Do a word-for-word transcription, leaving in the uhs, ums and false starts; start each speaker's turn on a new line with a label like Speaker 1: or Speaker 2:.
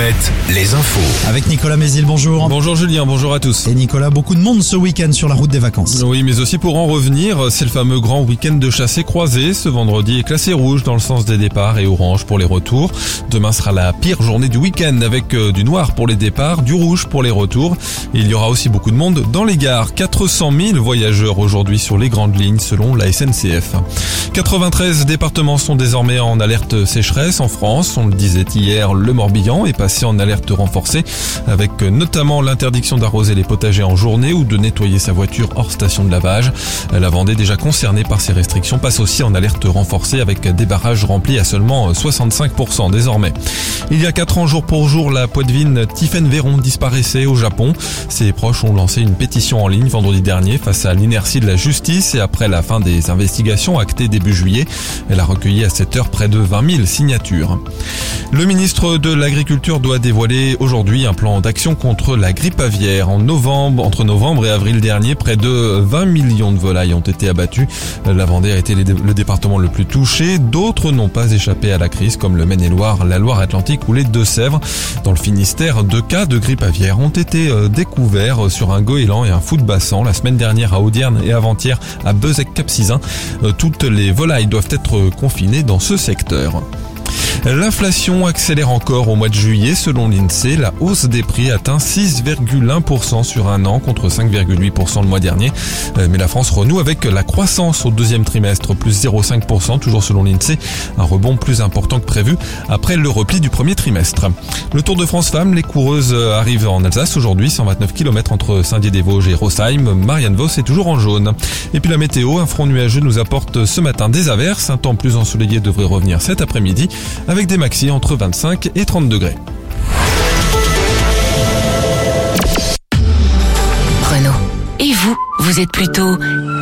Speaker 1: Net, les infos.
Speaker 2: Avec Nicolas Mézil, bonjour.
Speaker 3: Bonjour Julien, bonjour à tous.
Speaker 2: Et Nicolas, beaucoup de monde ce week-end sur la route des vacances.
Speaker 3: Oui, mais aussi pour en revenir, c'est le fameux grand week-end de chassé croisé. Ce vendredi est classé rouge dans le sens des départs et orange pour les retours. Demain sera la pire journée du week-end avec du noir pour les départs, du rouge pour les retours. Et il y aura aussi beaucoup de monde dans les gares. quatre cent mille voyageurs aujourd'hui sur les grandes lignes selon la S N C F. quatre-vingt-treize départements sont désormais en alerte sécheresse en France. On le disait hier, le Morbihan est passé en alerte renforcée avec notamment l'interdiction d'arroser les potagers en journée ou de nettoyer sa voiture hors station de lavage. La Vendée, déjà concernée par ces restrictions, passe aussi en alerte renforcée avec des barrages remplis à seulement soixante-cinq pour cent désormais. Il y a quatre ans, jour pour jour, la poitevine Tiphaine Véron disparaissait au Japon. Ses proches ont lancé une pétition en ligne vendredi dernier face à l'inertie de la justice et après la fin des investigations actées début juillet. Elle a recueilli à cette heure près de vingt mille signatures. Le ministre de l'Agriculture doit dévoiler aujourd'hui un plan d'action contre la grippe aviaire. En novembre, entre novembre et avril dernier, près de vingt millions de volailles ont été abattues. La Vendée a été le département le plus touché. D'autres n'ont pas échappé à la crise, comme le Maine-et-Loire, la Loire-Atlantique ou les Deux-Sèvres. Dans le Finistère, deux cas de grippe aviaire ont été découverts sur un goéland et un fou de bassan la semaine dernière à Audierne et avant-hier à Beuzec-Cap-Sizun. Toutes les volailles doivent être confinées dans ce secteur. L'inflation accélère encore au mois de juillet. Selon l'INSEE, la hausse des prix atteint six virgule un pour cent sur un an contre cinq virgule huit pour cent le mois dernier. Mais la France renoue avec la croissance au deuxième trimestre, plus zéro virgule cinq pour cent, toujours selon l'INSEE. Un rebond plus important que prévu après le repli du premier trimestre. Le Tour de France Femmes, les coureuses arrivent en Alsace aujourd'hui, cent vingt-neuf kilomètres entre Saint-Dié-des-Vosges et Rosheim. Marianne Vos est toujours en jaune. Et puis la météo, un front nuageux nous apporte ce matin des averses. Un temps plus ensoleillé devrait revenir cet après-midi, avec des maxi entre vingt-cinq et trente degrés.
Speaker 4: Renault. Et vous, vous êtes plutôt